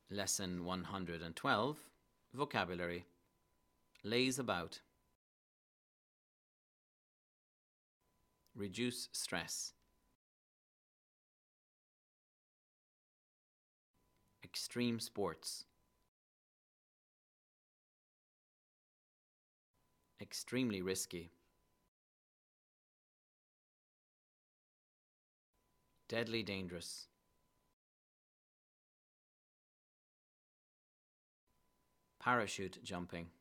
Lesson 112, Vocabulary. Lays about. Reduce stress. Extreme sports. Extremely risky. Deadly dangerous. Parachute jumping.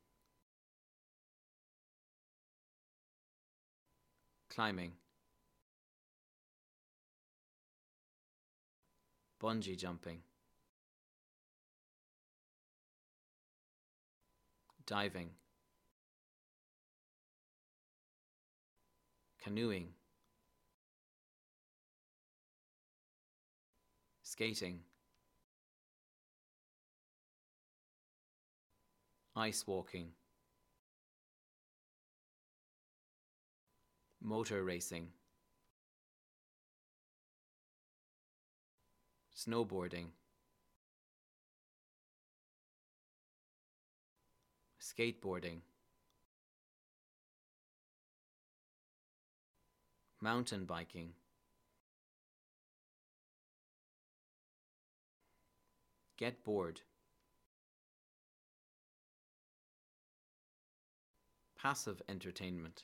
Climbing. Bungee jumping. Diving. Canoeing. Skating. Ice walking. Motor racing. Snowboarding. Skateboarding. Mountain biking. Get bored. Passive entertainment.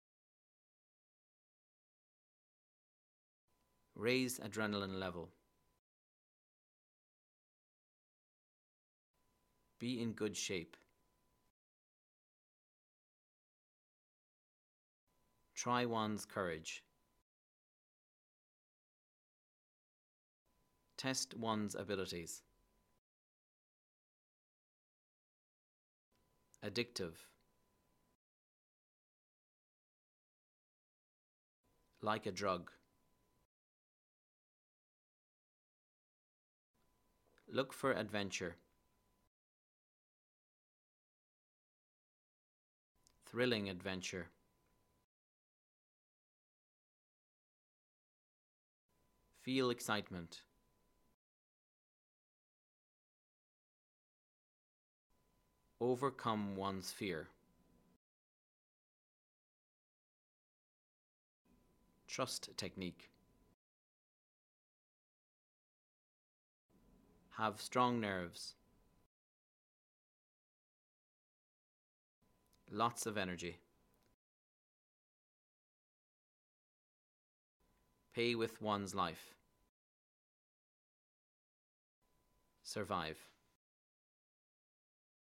Raise adrenaline level. Be in good shape. Try one's courage. Test one's abilities. Addictive. Like a drug. Look for adventure. Thrilling adventure. Feel excitement. Overcome one's fear. Trust technique. Have strong nerves. Lots of energy. Pay with one's life. Survive.